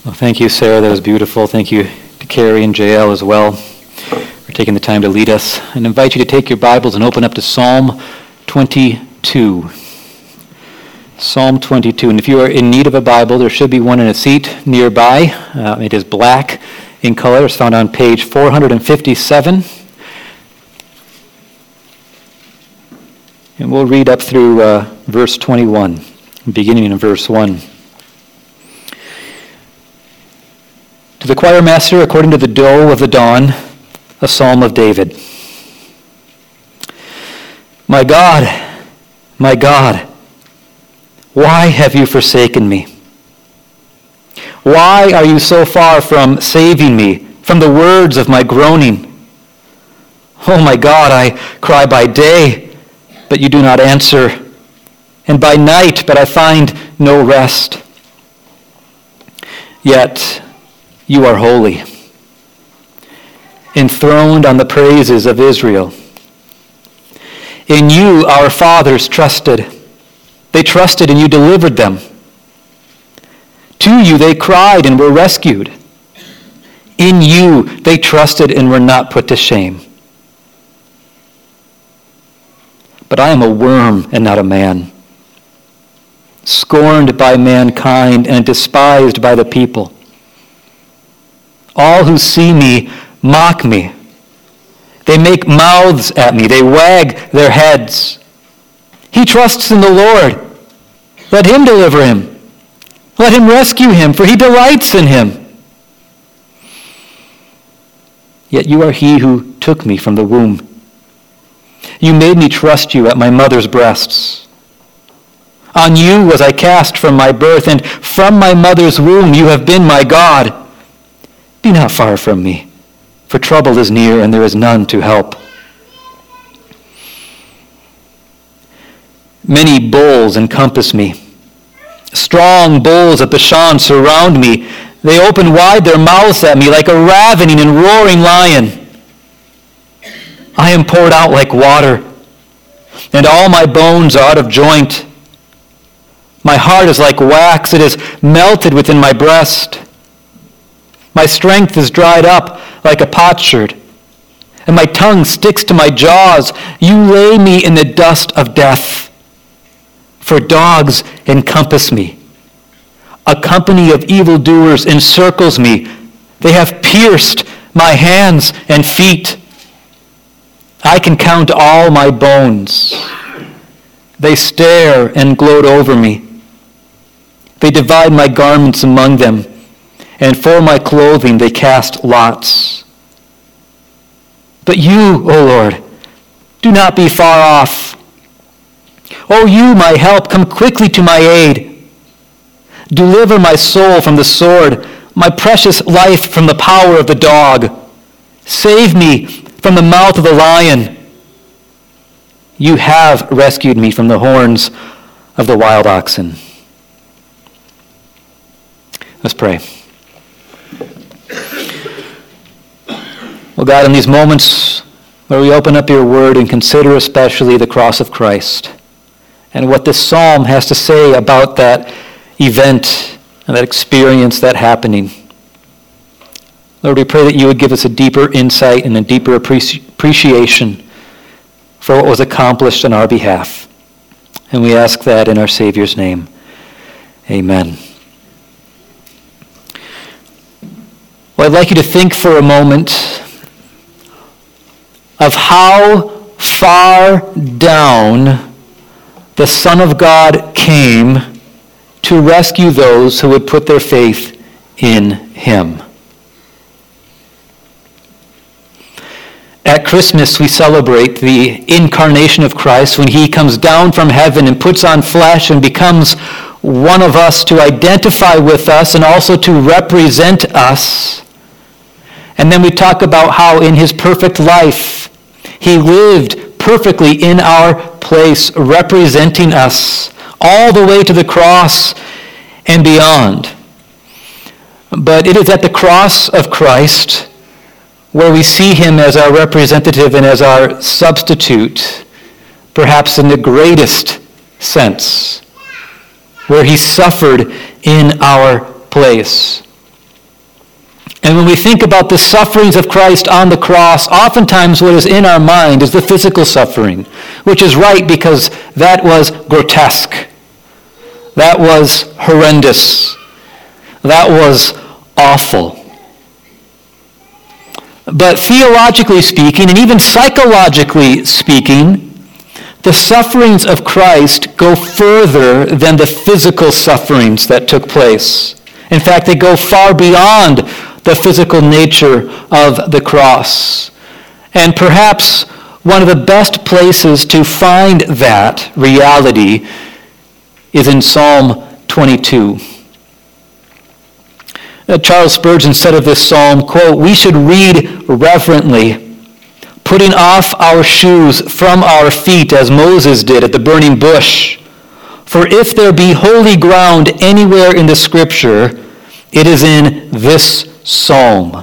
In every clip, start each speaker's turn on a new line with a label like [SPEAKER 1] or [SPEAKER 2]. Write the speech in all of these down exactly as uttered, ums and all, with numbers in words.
[SPEAKER 1] Well, thank you, Sarah. That was beautiful. Thank you to Carrie and J L as well for taking the time to lead us. And I invite you to take your Bibles and open up to Psalm twenty-two. Psalm twenty-two. And if you are in need of a Bible, there should be one in a seat nearby. Uh, it is black in color. It's found on page four fifty-seven. And we'll read up through uh, verse twenty-one, beginning in verse one. To the choir master, according to the doe of the dawn, a psalm of David. My God, my God, why have you forsaken me? Why are you so far from saving me, from the words of my groaning? Oh my God, I cry by day, but you do not answer, and by night, but I find no rest. Yet you are holy, enthroned on the praises of Israel. In you our fathers trusted. They trusted and you delivered them. To you they cried and were rescued. In you they trusted and were not put to shame. But I am a worm and not a man, scorned by mankind and despised by the people. All who see me mock me. They make mouths at me. They wag their heads. He trusts in the Lord. Let him deliver him. Let him rescue him, for he delights in him. Yet you are he who took me from the womb. You made me trust you at my mother's breasts. On you was I cast from my birth, and from my mother's womb you have been my God. Be not far from me, for trouble is near, and there is none to help. Many bulls encompass me. Strong bulls of Bashan surround me. They open wide their mouths at me like a ravening and roaring lion. I am poured out like water, and all my bones are out of joint. My heart is like wax. It is melted within my breast. My strength is dried up like a potsherd, and my tongue sticks to my jaws. You lay me in the dust of death, for dogs encompass me. A company of evildoers encircles me. They have pierced my hands and feet. I can count all my bones. They stare and gloat over me. They divide my garments among them, and for my clothing they cast lots. But you, O Lord, do not be far off. O you, my help, come quickly to my aid. Deliver my soul from the sword, my precious life from the power of the dog. Save me from the mouth of the lion. You have rescued me from the horns of the wild oxen. Let's pray. Well, God, in these moments where we open up your word and consider especially the cross of Christ and what this psalm has to say about that event and that experience, that happening, Lord, we pray that you would give us a deeper insight and a deeper appreci- appreciation for what was accomplished on our behalf. And we ask that in our Savior's name. Amen. Well, I'd like you to think for a moment of how far down the Son of God came to rescue those who would put their faith in him. At Christmas, we celebrate the incarnation of Christ when he comes down from heaven and puts on flesh and becomes one of us to identify with us and also to represent us. And then we talk about how in his perfect life, he lived perfectly in our place, representing us all the way to the cross and beyond. But it is at the cross of Christ where we see him as our representative and as our substitute, perhaps in the greatest sense, where he suffered in our place. And when we think about the sufferings of Christ on the cross, oftentimes what is in our mind is the physical suffering, which is right because that was grotesque. That was horrendous. That was awful. But theologically speaking, and even psychologically speaking, the sufferings of Christ go further than the physical sufferings that took place. In fact, they go far beyond the physical nature of the cross. And perhaps one of the best places to find that reality is in Psalm twenty-two. Uh, Charles Spurgeon said of this psalm, quote, "We should read reverently, putting off our shoes from our feet as Moses did at the burning bush. For if there be holy ground anywhere in the Scripture, it is in this psalm."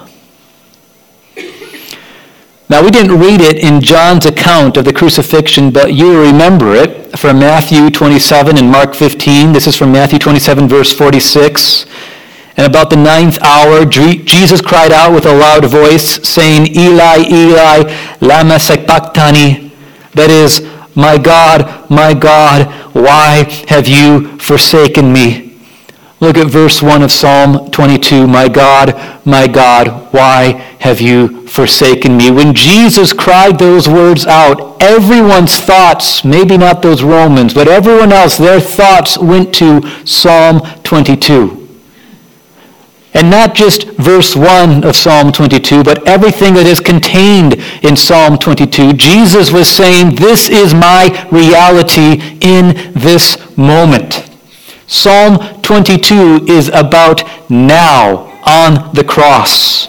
[SPEAKER 1] Now, we didn't read it in John's account of the crucifixion, but you remember it from Matthew twenty-seven and Mark fifteen. This is from Matthew twenty-seven, verse forty-six. "And about the ninth hour, Jesus cried out with a loud voice, saying, Eli, Eli, lama sabachthani? That is, my God, my God, why have you forsaken me?" Look at verse one of Psalm twenty-two. "My God, my God, why have you forsaken me?" When Jesus cried those words out, everyone's thoughts, maybe not those Romans, but everyone else, their thoughts went to Psalm twenty-two. And not just verse one of Psalm twenty-two, but everything that is contained in Psalm twenty-two. Jesus was saying, this is my reality in this moment. Psalm twenty-two is about now on the cross.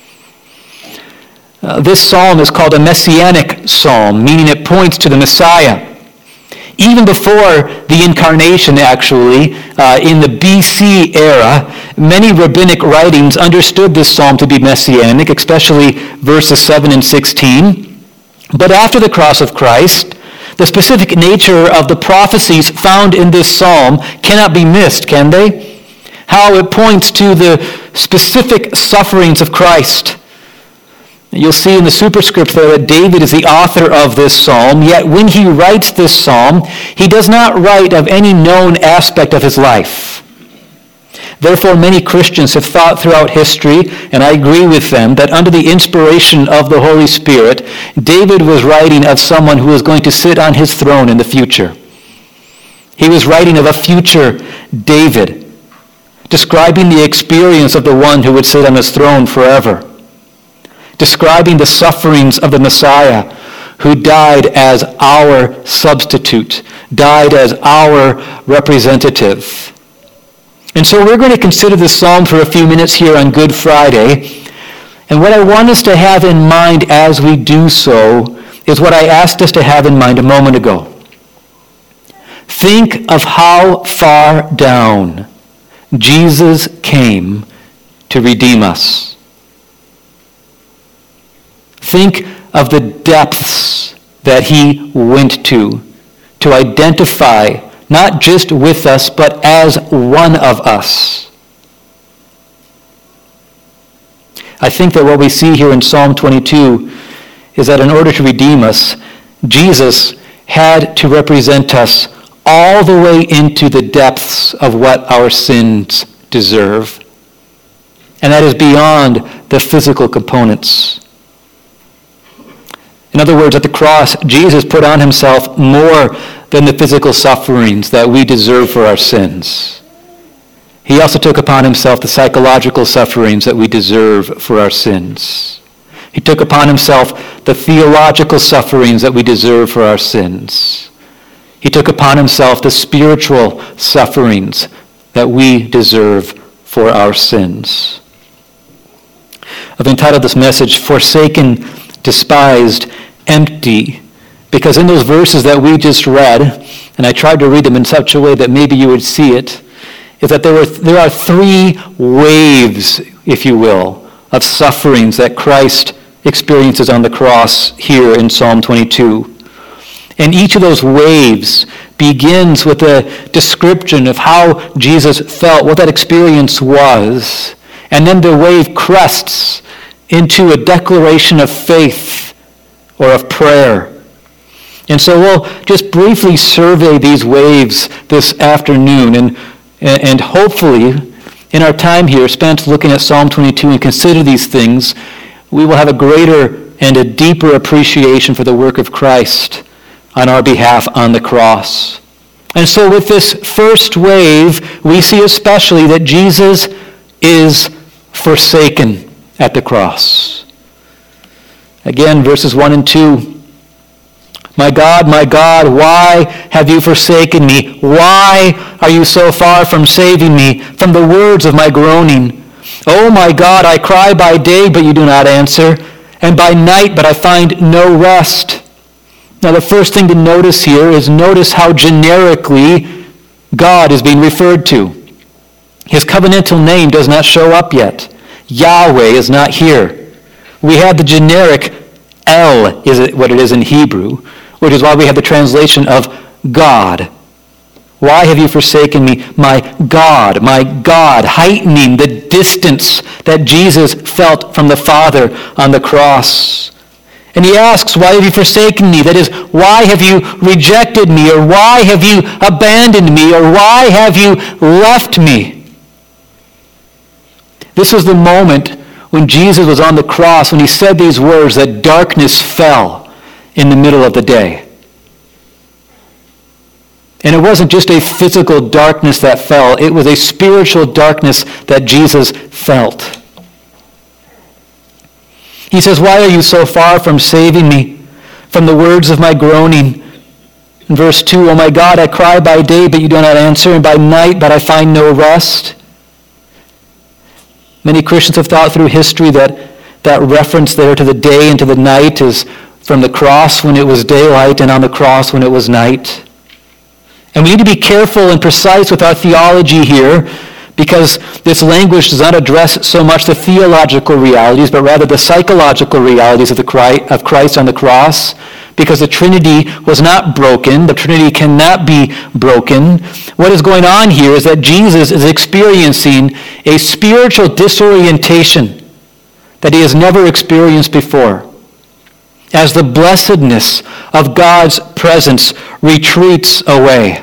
[SPEAKER 1] Uh, this psalm is called a messianic psalm, meaning it points to the Messiah. Even before the incarnation, actually, uh, in the B C era, many rabbinic writings understood this psalm to be messianic, especially verses seven and sixteen. But after the cross of Christ, the specific nature of the prophecies found in this psalm cannot be missed, can they? How it points to the specific sufferings of Christ. You'll see in the superscript there that David is the author of this psalm, yet when he writes this psalm, he does not write of any known aspect of his life. Therefore, many Christians have thought throughout history, and I agree with them, that under the inspiration of the Holy Spirit, David was writing of someone who was going to sit on his throne in the future. He was writing of a future David, describing the experience of the one who would sit on his throne forever, describing the sufferings of the Messiah who died as our substitute, died as our representative. And so we're going to consider this psalm for a few minutes here on Good Friday. And what I want us to have in mind as we do so is what I asked us to have in mind a moment ago. Think of how far down Jesus came to redeem us. Think of the depths that he went to, to identify not just with us, but as one of us. I think that what we see here in Psalm twenty-two is that in order to redeem us, Jesus had to represent us all the way into the depths of what our sins deserve. And that is beyond the physical components. In other words, at the cross, Jesus put on himself more than the physical sufferings that we deserve for our sins. He also took upon himself the psychological sufferings that we deserve for our sins. He took upon himself the theological sufferings that we deserve for our sins. He took upon himself the spiritual sufferings that we deserve for our sins. I've entitled this message, Forsaken, Despised, Empty, because in those verses that we just read, and I tried to read them in such a way that maybe you would see it, is that there were there are three waves, if you will, of sufferings that Christ experiences on the cross here in Psalm twenty-two. And each of those waves begins with a description of how Jesus felt, what that experience was. And then the wave crests into a declaration of faith or of prayer. And so we'll just briefly survey these waves this afternoon, and, and hopefully in our time here spent looking at Psalm twenty-two and consider these things, we will have a greater and a deeper appreciation for the work of Christ on our behalf on the cross. And so with this first wave, we see especially that Jesus is forsaken at the cross. Again, verses one and two. My God, my God, why have you forsaken me? Why are you so far from saving me from the words of my groaning? Oh my God, I cry by day, but you do not answer, and by night, but I find no rest. Now the first thing to notice here is notice how generically God is being referred to. His covenantal name does not show up yet. Yahweh is not here. We have the generic El, is it what it is in Hebrew, which is why we have the translation of God. Why have you forsaken me, my God, my God, heightening the distance that Jesus felt from the Father on the cross. And he asks, why have you forsaken me? That is, why have you rejected me? Or why have you abandoned me? Or why have you left me? This was the moment when Jesus was on the cross, when he said these words, that darkness fell in the middle of the day. And it wasn't just a physical darkness that fell. It was a spiritual darkness that Jesus felt. He says, why are you so far from saving me from the words of my groaning? In verse two, oh my God, I cry by day, but you do not answer, and by night, but I find no rest. Many Christians have thought through history that that reference there to the day and to the night is from the cross when it was daylight and on the cross when it was night. And we need to be careful and precise with our theology here, because this language does not address so much the theological realities, but rather the psychological realities of the Christ, of Christ on the cross, because the Trinity was not broken. The Trinity cannot be broken. What is going on here is that Jesus is experiencing a spiritual disorientation that he has never experienced before, as the blessedness of God's presence retreats away.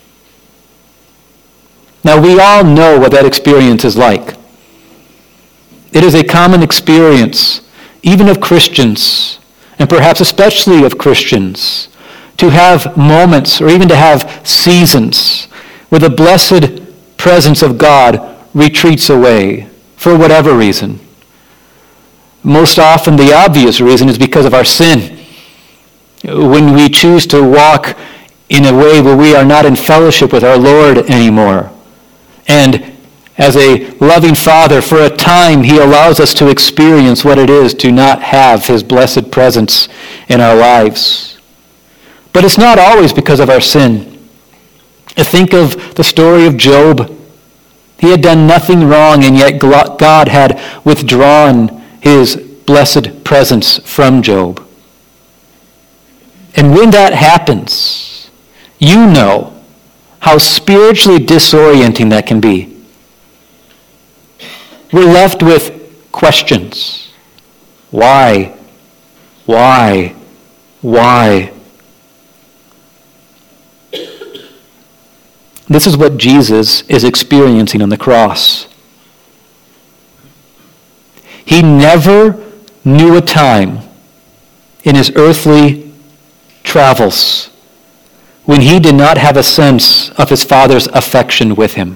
[SPEAKER 1] Now, we all know what that experience is like. It is a common experience, even of Christians, and perhaps especially of Christians, to have moments or even to have seasons where the blessed presence of God retreats away for whatever reason. Most often the obvious reason is because of our sin. When we choose to walk in a way where we are not in fellowship with our Lord anymore. And as a loving Father, for a time, he allows us to experience what it is to not have his blessed presence in our lives. But it's not always because of our sin. Think of the story of Job. He had done nothing wrong, and yet God had withdrawn his blessed presence from Job. And when that happens, you know how spiritually disorienting that can be. We're left with questions. Why? Why? Why? This is what Jesus is experiencing on the cross. He never knew a time in his earthly travels when he did not have a sense of his Father's affection with him.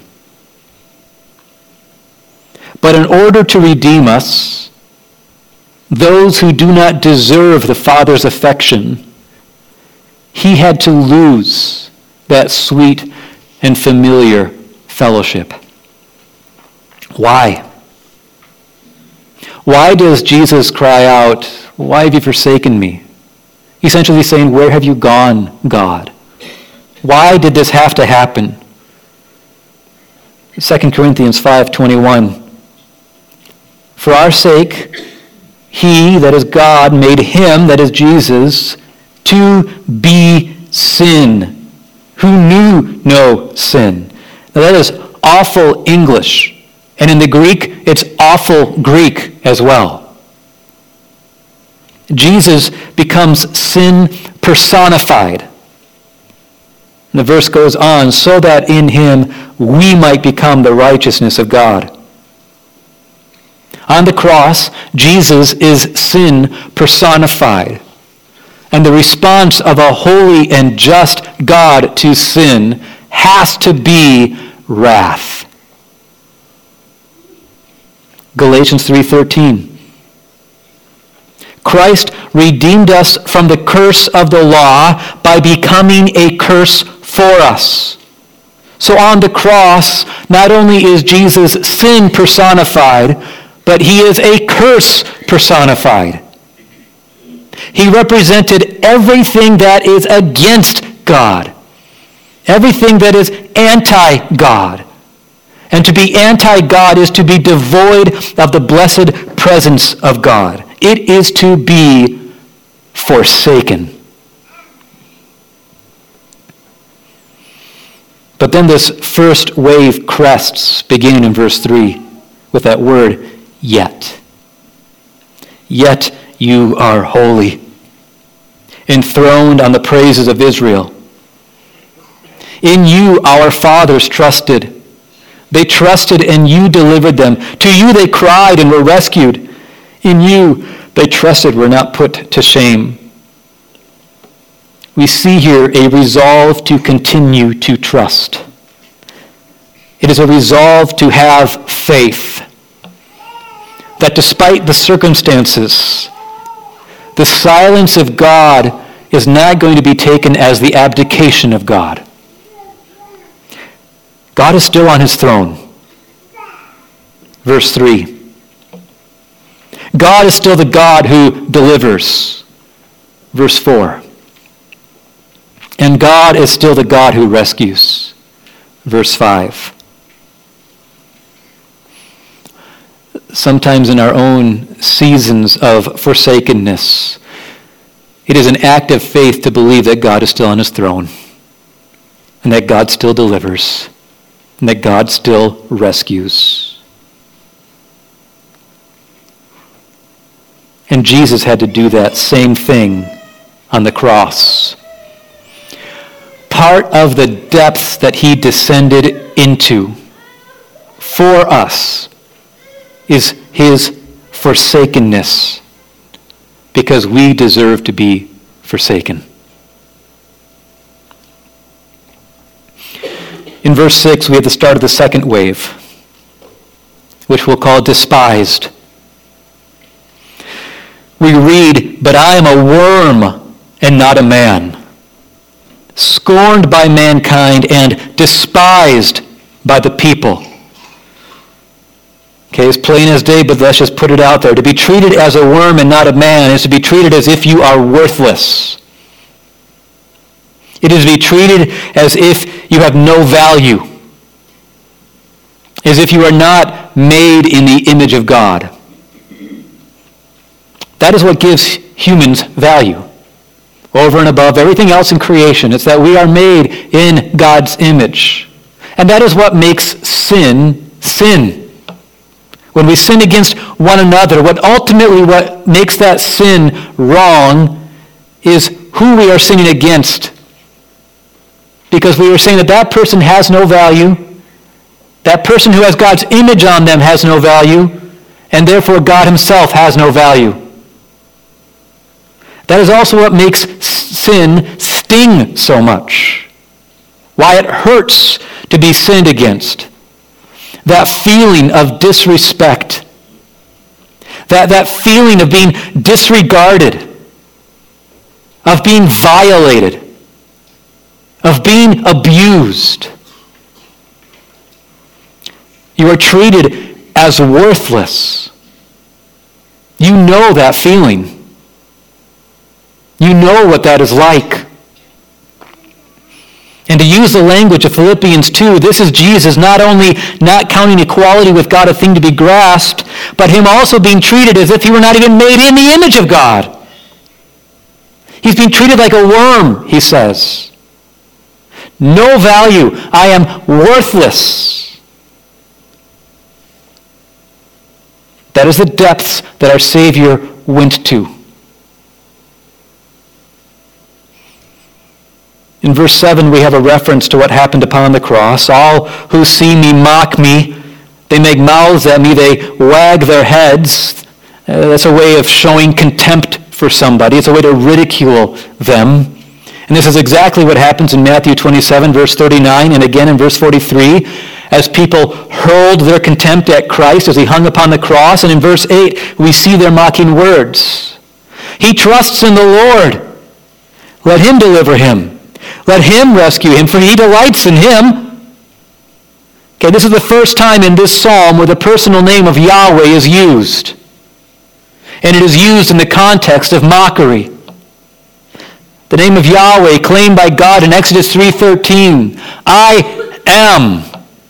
[SPEAKER 1] But in order to redeem us, those who do not deserve the Father's affection, he had to lose that sweet and familiar fellowship. Why? Why does Jesus cry out, why have you forsaken me? Essentially saying, where have you gone, God? Why did this have to happen? Second Corinthians five twenty-one. For our sake, he, that is God, made him, that is Jesus, to be sin, who knew no sin. Now that is awful English And in the Greek, it's awful Greek as well. Jesus becomes sin personified. And the verse goes on, so that in him we might become the righteousness of God. On the cross, Jesus is sin personified. And the response of a holy and just God to sin has to be wrath. Galatians three thirteen. Christ redeemed us from the curse of the law by becoming a curse for us. So on the cross, not only is Jesus sin personified, but he is a curse personified. He represented everything that is against God, everything that is anti-God. And to be anti-God is to be devoid of the blessed presence of God. It is to be forsaken. But then this first wave crests, beginning in verse three, with that word, yet. Yet you are holy, enthroned on the praises of Israel. In you our fathers trusted. They trusted and you delivered them. To you they cried and were rescued. In you they trusted, were not put to shame. We see here a resolve to continue to trust. It is a resolve to have faith. That despite the circumstances, the silence of God is not going to be taken as the abdication of God. God is still on his throne. Verse three. God is still the God who delivers. Verse four. And God is still the God who rescues. Verse five. Sometimes in our own seasons of forsakenness, it is an act of faith to believe that God is still on his throne, and that God still delivers, and that God still rescues. And Jesus had to do that same thing on the cross. Part of the depths that he descended into for us is his forsakenness, because we deserve to be forsaken. In verse six, we have the start of the second wave, which we'll call despised. We read, but I am a worm and not a man, scorned by mankind and despised by the people. Okay, it's plain as day, but let's just put it out there. To be treated as a worm and not a man is to be treated as if you are worthless. It is to be treated as if you have no value, as if you are not made in the image of God. That is what gives humans value, over and above everything else in creation. It's that we are made in God's image. And that is what makes sin, sin. When we sin against one another, what ultimately what makes that sin wrong is who we are sinning against. Because we are saying that that person has no value, that person who has God's image on them has no value, and therefore God himself has no value. That is also what makes sin sting so much. Why it hurts to be sinned against. That feeling of disrespect. That, that feeling of being disregarded. Of being violated. Of being abused. You are treated as worthless. You know that feeling. You know what that is like. And to use the language of Philippians two, this is Jesus not only not counting equality with God a thing to be grasped, but him also being treated as if he were not even made in the image of God. He's being treated like a worm, he says. No value. I am worthless. That is the depths that our Savior went to. In verse seven, we have a reference to what happened upon the cross. All who see me mock me. They make mouths at me. They wag their heads. Uh, that's a way of showing contempt for somebody. It's a way to ridicule them. And this is exactly what happens in Matthew twenty-seven, verse thirty-nine, and again in verse forty-three, as people hurled their contempt at Christ as he hung upon the cross. And in verse eight, we see their mocking words. He trusts in the Lord. Let him deliver him. Let him rescue him, for he delights in him. Okay, this is the first time in this psalm where the personal name of Yahweh is used. And it is used in the context of mockery. The name of Yahweh claimed by God in Exodus three thirteen, I am,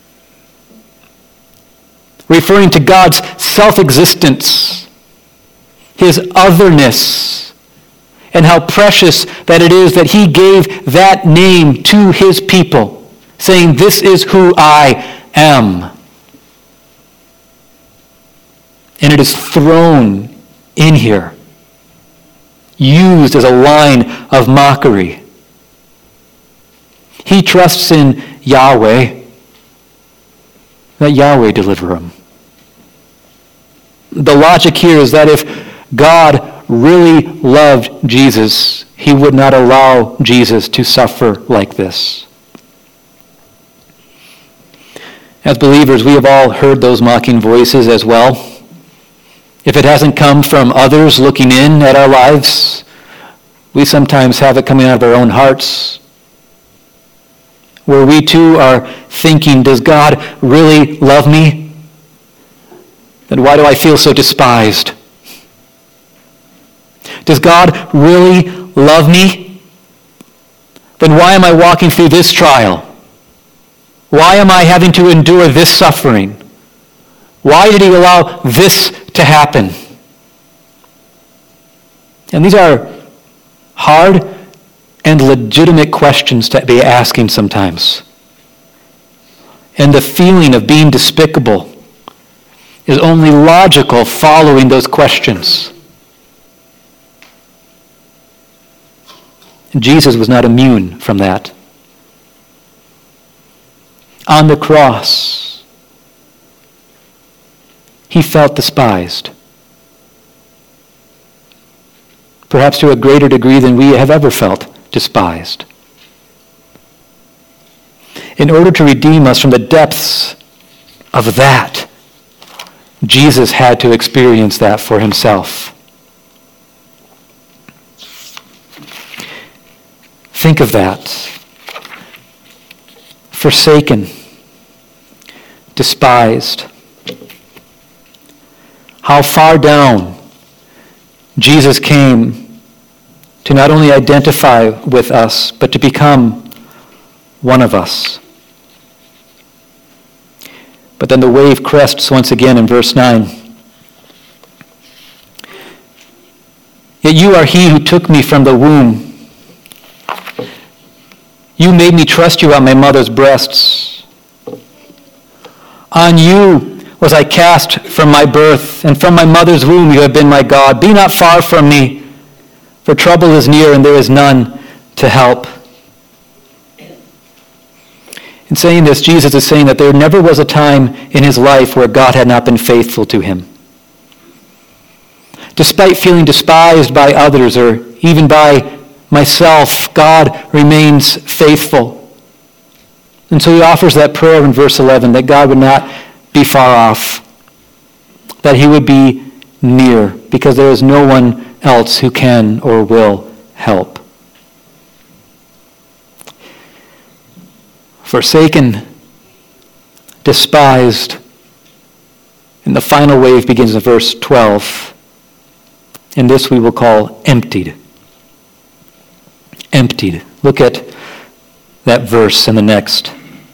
[SPEAKER 1] referring to God's self-existence, his otherness, and how precious that it is that he gave that name to his people, saying, this is who I am. And it is thrown in here, used as a line of mockery. He trusts in Yahweh. Let Yahweh deliver him. The logic here is that if God really loved Jesus, he would not allow Jesus to suffer like this. As believers, we have all heard those mocking voices as well. If it hasn't come from others looking in at our lives, we sometimes have it coming out of our own hearts, where we too are thinking, does God really love me? Then why do I feel so despised? Does God really love me? Then why am I walking through this trial? Why am I having to endure this suffering? Why did he allow this to happen? And these are hard and legitimate questions to be asking sometimes. And the feeling of being despicable is only logical following those questions. Jesus was not immune from that. On the cross, he felt despised. Perhaps to a greater degree than we have ever felt despised. In order to redeem us from the depths of that, Jesus had to experience that for himself. Think of that. Forsaken, despised. How far down Jesus came to not only identify with us, but to become one of us. But then the wave crests once again in verse nine. Yet you are he who took me from the womb. You made me trust you on my mother's breasts. On you was I cast from my birth, and from my mother's womb you have been my God. Be not far from me, for trouble is near and there is none to help. In saying this, Jesus is saying that there never was a time in his life where God had not been faithful to him. Despite feeling despised by others or even by myself, God remains faithful. And so he offers that prayer in verse eleven, that God would not be far off, that he would be near, because there is no one else who can or will help. Forsaken, despised, and the final wave begins in verse twelve. And this we will call emptied. Emptied. Look at that verse and the next.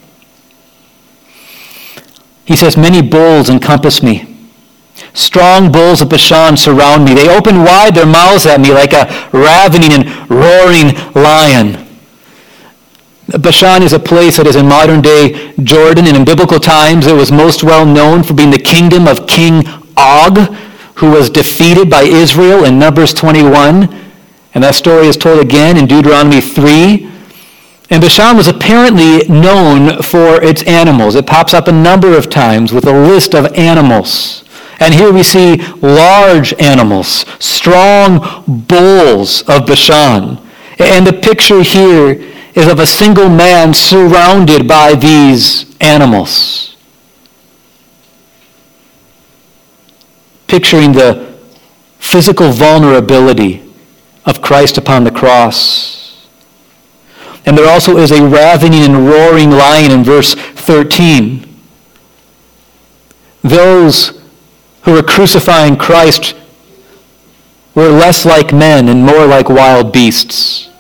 [SPEAKER 1] He says, many bulls encompass me. Strong bulls of Bashan surround me. They open wide their mouths at me like a ravening and roaring lion. Bashan is a place that is in modern-day Jordan, and in biblical times it was most well known for being the kingdom of King Og, who was defeated by Israel in Numbers twenty-one. And that story is told again in Deuteronomy three. And Bashan was apparently known for its animals. It pops up a number of times with a list of animals. And here we see large animals, strong bulls of Bashan. And the picture here is of a single man surrounded by these animals. Picturing the physical vulnerability of Christ upon the cross. And there also is a ravening and roaring lion in verse thirteen. Those who were crucifying Christ were less like men and more like wild beasts.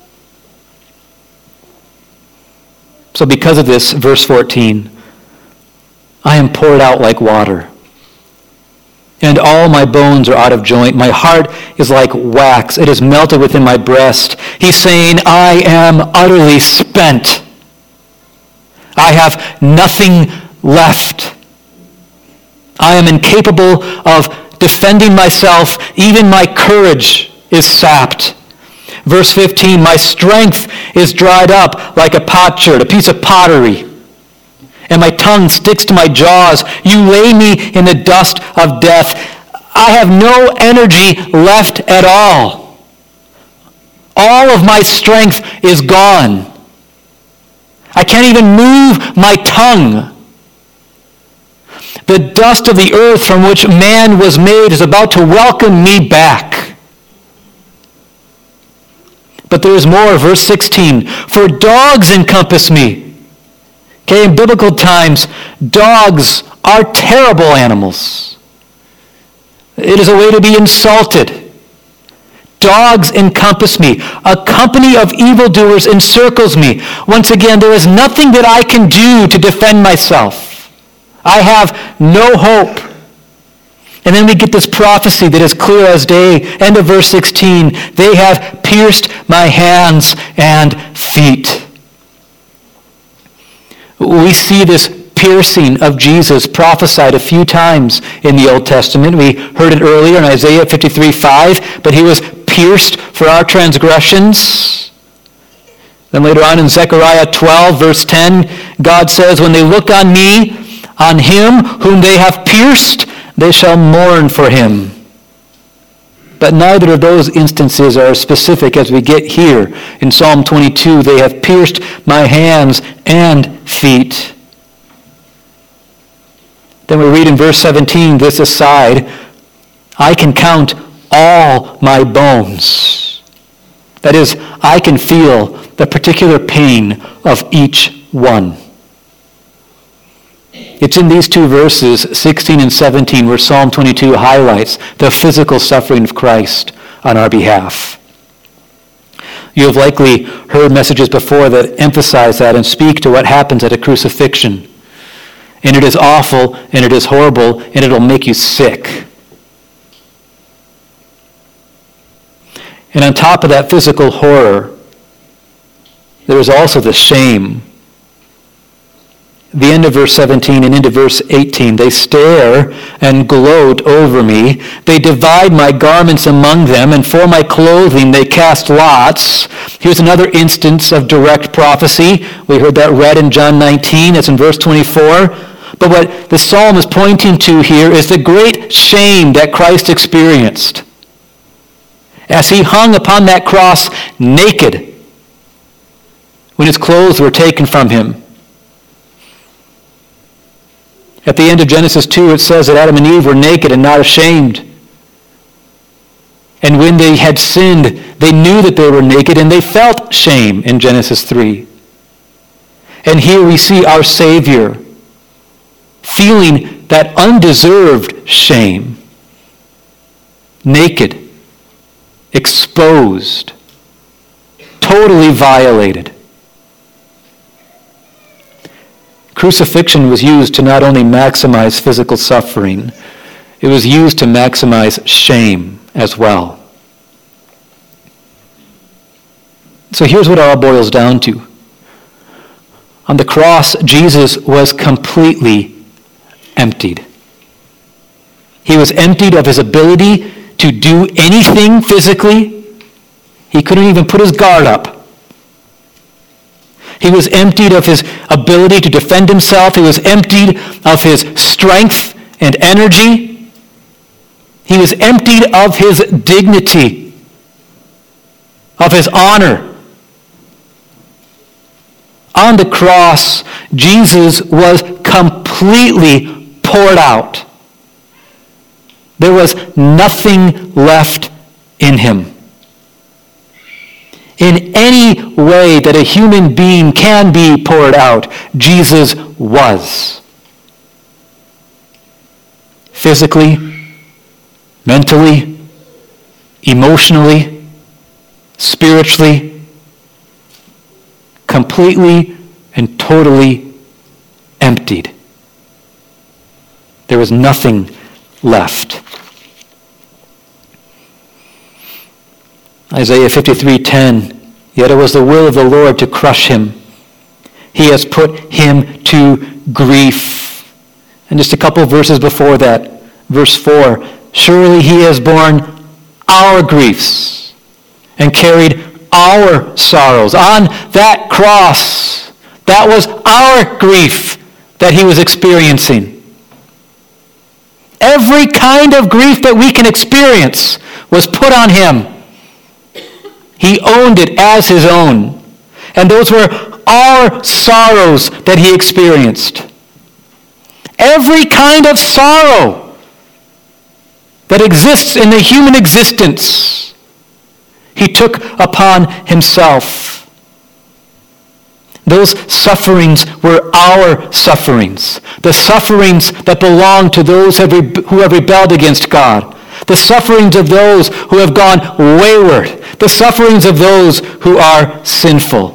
[SPEAKER 1] So because of this, verse fourteen, I am poured out like water, and all my bones are out of joint. My heart is like wax. It is melted within my breast. He's saying, I am utterly spent. I have nothing left. I am incapable of defending myself. Even my courage is sapped. Verse fifteen, my strength is dried up like a potsherd, a piece of pottery. And my tongue sticks to my jaws. You lay me in the dust of death. I have no energy left at all. All of my strength is gone. I can't even move my tongue. The dust of the earth from which man was made is about to welcome me back. But there is more. Verse sixteen, for dogs encompass me. Okay, in biblical times, dogs are terrible animals. It is a way to be insulted. Dogs encompass me. A company of evildoers encircles me. Once again, there is nothing that I can do to defend myself. I have no hope. And then we get this prophecy that is clear as day. End of verse sixteen. They have pierced my hands and feet. We see this piercing of Jesus prophesied a few times in the Old Testament. We heard it earlier in Isaiah fifty-three five, but he was pierced for our transgressions. Then later on in Zechariah twelve, verse ten, God says, when they look on me, on him whom they have pierced, they shall mourn for him. But neither of those instances are as specific as we get here. In Psalm twenty-two, they have pierced my hands and feet. Then we read in verse seventeen, this aside, I can count all my bones. That is, I can feel the particular pain of each one. It's in these two verses, sixteen and seventeen, where Psalm twenty-two highlights the physical suffering of Christ on our behalf. You have likely heard messages before that emphasize that and speak to what happens at a crucifixion. And it is awful, and it is horrible, and it'll make you sick. And on top of that physical horror, there is also the shame. The end of verse seventeen and into verse eighteen, they stare and gloat over me. They divide my garments among them, and for my clothing they cast lots. Here's another instance of direct prophecy. We heard that read in John nineteen. It's in verse twenty-four. But what the psalm is pointing to here is the great shame that Christ experienced as he hung upon that cross naked when his clothes were taken from him. At the end of Genesis two, it says that Adam and Eve were naked and not ashamed. And when they had sinned, they knew that they were naked, and they felt shame in Genesis three. And here we see our Savior feeling that undeserved shame, naked, exposed, totally violated. Crucifixion was used to not only maximize physical suffering, it was used to maximize shame as well. So here's what it all boils down to. On the cross, Jesus was completely emptied. He was emptied of his ability to do anything physically. He couldn't even put his guard up. He was emptied of his ability to defend himself. He was emptied of his strength and energy. He was emptied of his dignity, of his honor. On the cross, Jesus was completely poured out. There was nothing left in him. In any way that a human being can be poured out, Jesus was. Physically, mentally, emotionally, spiritually, completely and totally emptied. There was nothing left. Isaiah fifty-three ten, yet it was the will of the Lord to crush him. He has put him to grief. And just a couple of verses before that, verse four, surely he has borne our griefs and carried our sorrows. On that cross, that was our grief that he was experiencing. Every kind of grief that we can experience was put on him. He owned it as his own. And those were our sorrows that he experienced. Every kind of sorrow that exists in the human existence, he took upon himself. Those sufferings were our sufferings. The sufferings that belong to those who have rebelled against God. The sufferings of those who have gone wayward. The sufferings of those who are sinful.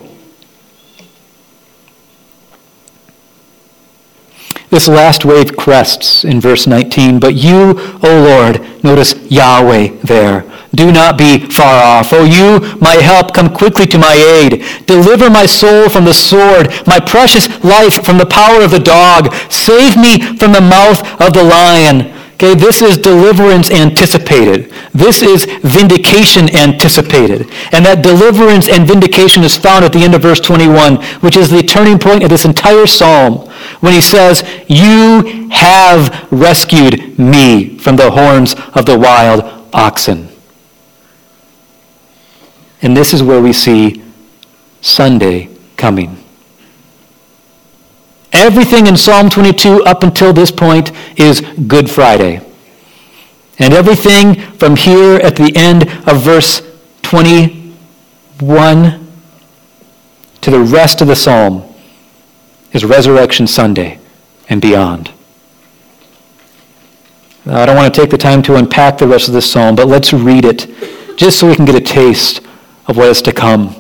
[SPEAKER 1] This last wave crests in verse nineteen. But you, O Lord, notice Yahweh there. Do not be far off. O you, my help, come quickly to my aid. Deliver my soul from the sword, my precious life from the power of the dog. Save me from the mouth of the lion. Okay, this is deliverance anticipated. This is vindication anticipated. And that deliverance and vindication is found at the end of verse twenty-one, which is the turning point of this entire psalm, when he says, you have rescued me from the horns of the wild oxen. And this is where we see Sunday coming. Everything in Psalm twenty-two up until this point is Good Friday. And everything from here at the end of verse twenty-one to the rest of the psalm is Resurrection Sunday and beyond. Now, I don't want to take the time to unpack the rest of this psalm, but let's read it just so we can get a taste of what is to come.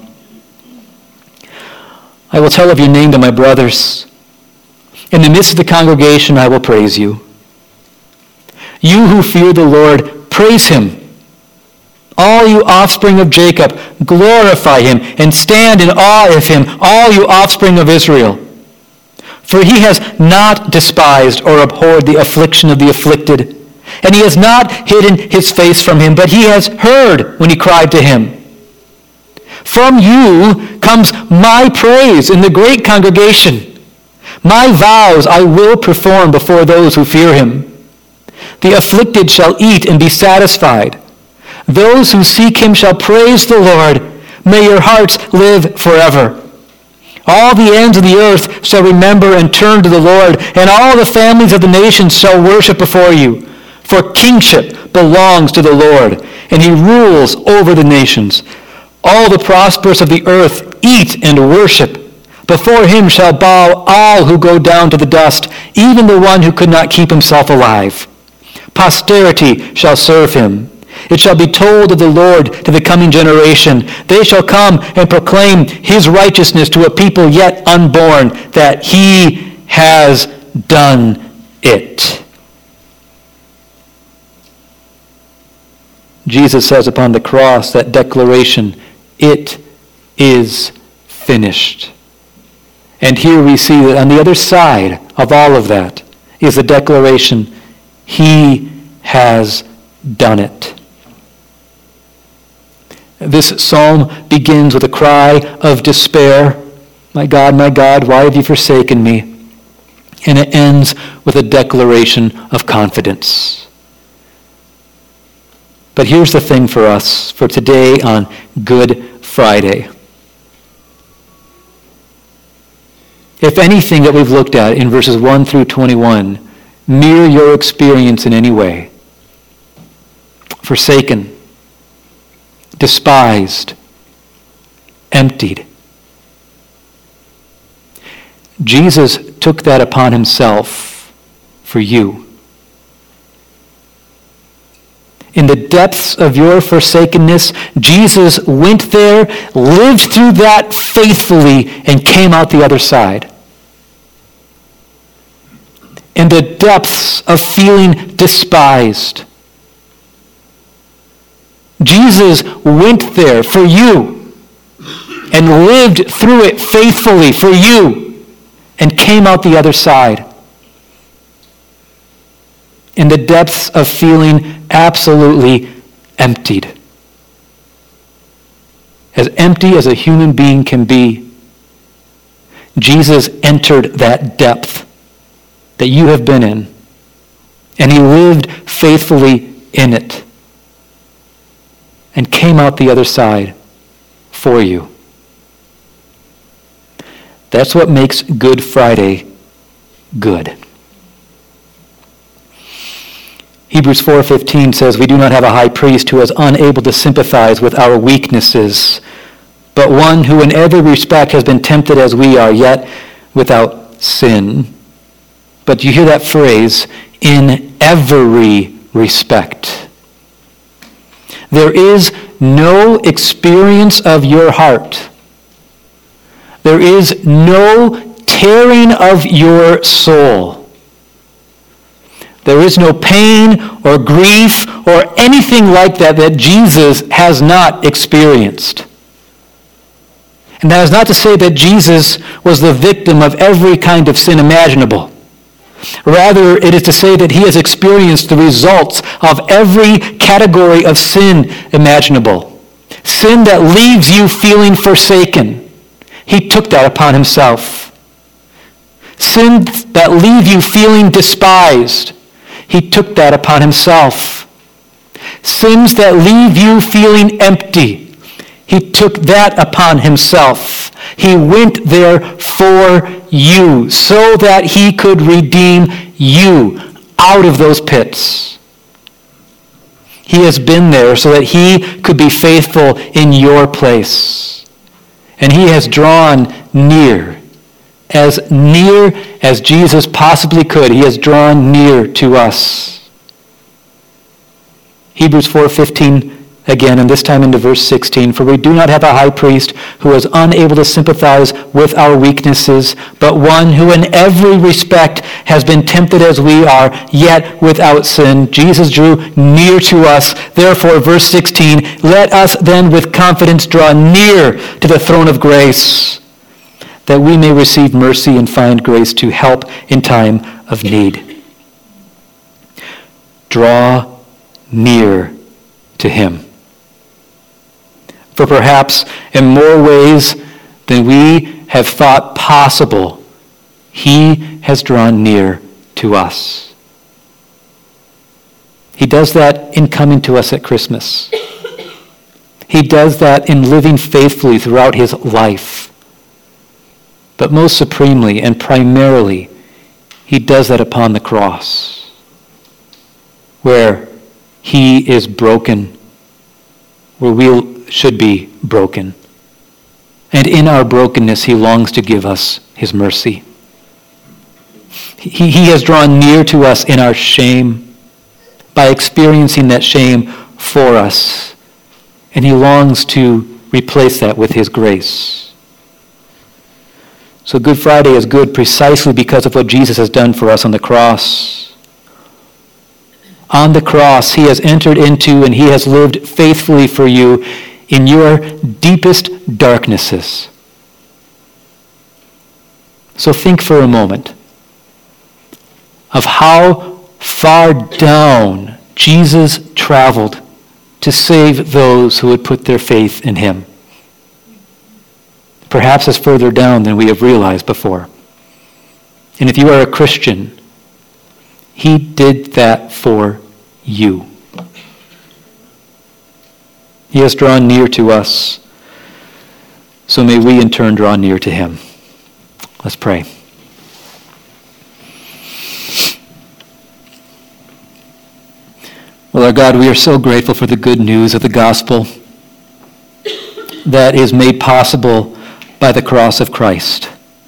[SPEAKER 1] I will tell of your name to my brothers. In the midst of the congregation, I will praise you. You who fear the Lord, praise him. All you offspring of Jacob, glorify him and stand in awe of him, all you offspring of Israel. For he has not despised or abhorred the affliction of the afflicted, and he has not hidden his face from him, but he has heard when he cried to him. From you comes my praise in the great congregation. My vows I will perform before those who fear him. The afflicted shall eat and be satisfied. Those who seek him shall praise the Lord. May your hearts live forever. All the ends of the earth shall remember and turn to the Lord, and all the families of the nations shall worship before you. For kingship belongs to the Lord, and he rules over the nations. All the prosperous of the earth eat and worship. Before him shall bow all who go down to the dust, even the one who could not keep himself alive. Posterity shall serve him. It shall be told of the Lord to the coming generation. They shall come and proclaim his righteousness to a people yet unborn, that he has done it. Jesus says upon the cross, that declaration, it is finished. And here we see that on the other side of all of that is the declaration, he has done it. This psalm begins with a cry of despair. My God, my God, why have you forsaken me? And it ends with a declaration of confidence. But here's the thing for us, for today on Good Friday. If anything that we've looked at in verses one through twenty-one mirror your experience in any way, forsaken, despised, emptied, Jesus took that upon himself for you. In the depths of your forsakenness, Jesus went there, lived through that faithfully, and came out the other side. In the depths of feeling despised, Jesus went there for you and lived through it faithfully for you and came out the other side. In the depths of feeling absolutely emptied. As empty as a human being can be, Jesus entered that depth that you have been in, and he lived faithfully in it and came out the other side for you. That's what makes Good Friday good. Hebrews four fifteen says, we do not have a high priest who is unable to sympathize with our weaknesses, but one who in every respect has been tempted as we are, yet without sin. But you hear that phrase, in every respect. There is no experience of your heart. There is no tearing of your soul. There is no pain or grief or anything like that that Jesus has not experienced. And that is not to say that Jesus was the victim of every kind of sin imaginable. Rather, it is to say that he has experienced the results of every category of sin imaginable. Sin that leaves you feeling forsaken. He took that upon himself. Sins that leave you feeling despised. He took that upon himself. Sins that leave you feeling empty. He took that upon himself. He went there for you so that he could redeem you out of those pits. He has been there so that he could be faithful in your place. And he has drawn near, as near as Jesus possibly could. He has drawn near to us. Hebrews four fifteen again, and this time into verse sixteen, for we do not have a high priest who is unable to sympathize with our weaknesses, but one who in every respect has been tempted as we are, yet without sin. Jesus drew near to us. Therefore, verse sixteen, let us then with confidence draw near to the throne of grace, that we may receive mercy and find grace to help in time of need. Draw near to him. For perhaps in more ways than we have thought possible, he has drawn near to us. He does that in coming to us at Christmas. He does that in living faithfully throughout his life. But most supremely and primarily, he does that upon the cross, where he is broken, where we should be broken. And in our brokenness, he longs to give us his mercy. He, he has drawn near to us in our shame by experiencing that shame for us. And he longs to replace that with his grace. So Good Friday is good precisely because of what Jesus has done for us on the cross. On the cross, he has entered into and he has lived faithfully for you in your deepest darknesses. So think for a moment of how far down Jesus traveled to save those who would put their faith in him. Perhaps it's further down than we have realized before. And if you are a Christian, he did that for you. He has drawn near to us, so may we in turn draw near to him. Let's pray. Well, our God, we are so grateful for the good news of the gospel that is made possible by the cross of Christ.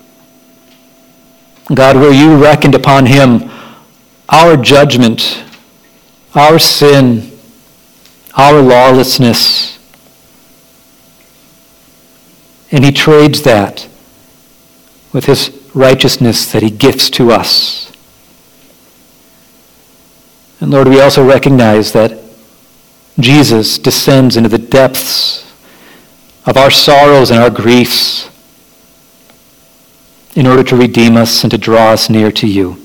[SPEAKER 1] God, where you reckoned upon him our judgment, our sin, our lawlessness, and he trades that with his righteousness that he gifts to us. And Lord, we also recognize that Jesus descends into the depths of our sorrows and our griefs in order to redeem us and to draw us near to you.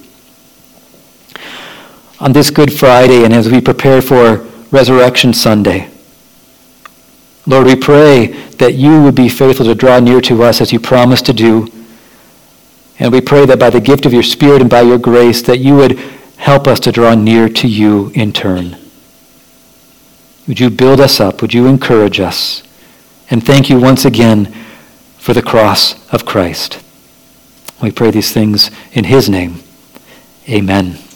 [SPEAKER 1] On this Good Friday, and as we prepare for Resurrection Sunday, Lord, we pray that you would be faithful to draw near to us as you promised to do. And we pray that by the gift of your Spirit and by your grace, that you would help us to draw near to you in turn. Would you build us up? Would you encourage us? And thank you once again for the cross of Christ. We pray these things in his name. Amen.